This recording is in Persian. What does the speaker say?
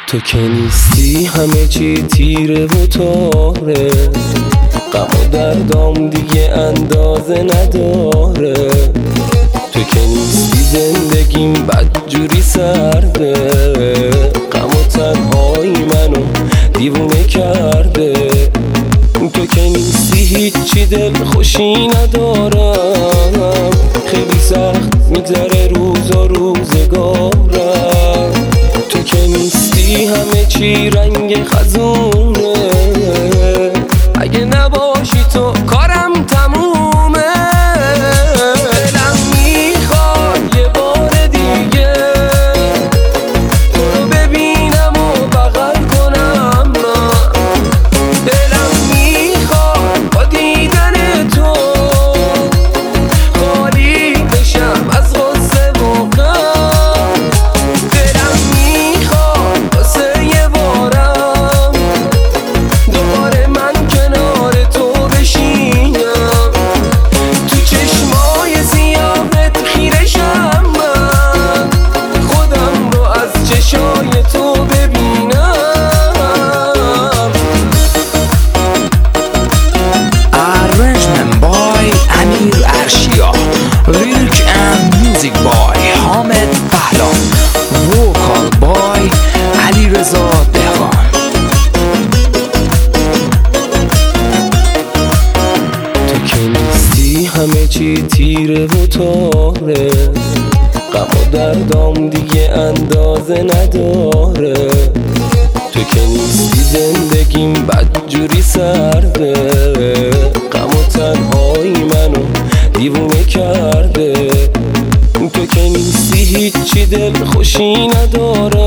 تو که نیستی همه چی تیره و تاره، غم و دردام دیگه اندازه نداره. تو که نیستی زندگیم بدجوری سرده، غم و تنهایی منو دیوونه کرده. تو که نیستی هیچی دل خوشی ندارم، خیلی سخت میگذره روزا روزگارم. تو که نیستی همه چی رنگ خزونه، اگه نباشی تو کارم تمومه. دلم میخواد یه بار دیگه تو رو ببینم و بغل کنم. دلم میخواد با دیدن تو خالی بشم از غصه و غم. دلم میخواد واسه یه بارم دوباره من کنار تو بشینم، تو چشمای سیاهت خیرشم، من خودم رو از چشای تو ببینم. Arrangement by Amir Arshia, lyric and music by Hamed Pahlan, vocal by Ali Reza Dehqan. تو که نیستی همه چی تیره و تاره، غم و دردام دیگه اندازه نداره. تو که نیستی زندگیم بدجوری سرده، غم و تنهایی منو دیوونه کرده. تو که نیستی هیچی دل خوشی نداره،